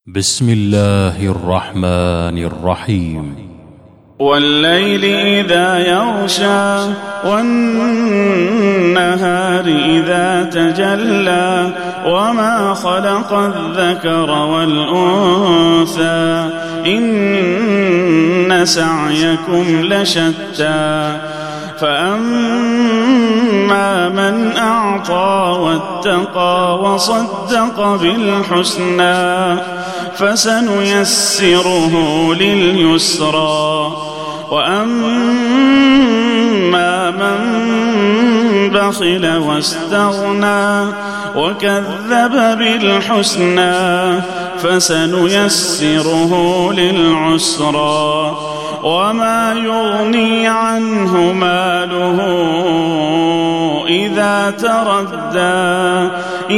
بسم الله الرحمن الرحيم. والليل إذا يغشى والنهار إذا تجلى وما خلق الذكر والأنثى إن سعيكم لشتى فأما من أعطى واتقى وصدق بالحسنى فسنيسره لليسرى وأما من بخل واستغنى وكذب بالحسنى فسنيسره للعسرى وما يغني عنه ماله إذا تردى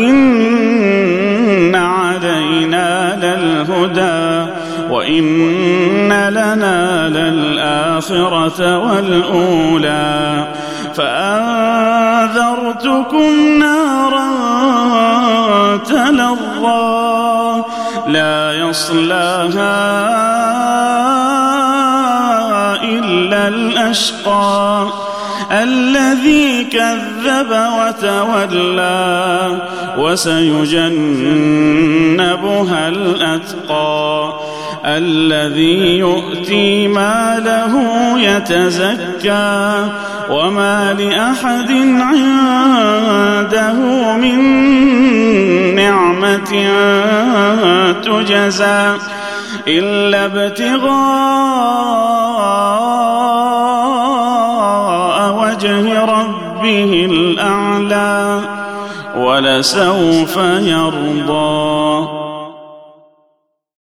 إن علينا للهدى وإن لنا للآخرة والأولى فأنذرتكم نارا تلظى لا يصلاها إلا الأشقى الذي كذب وتولى وسيجنبها الأتقى الذي يؤتي ماله يتزكى وما لأحد عنده من نعمة تجزى إلا ابتغاء وجه ربه الأعلى ولسوف يرضى.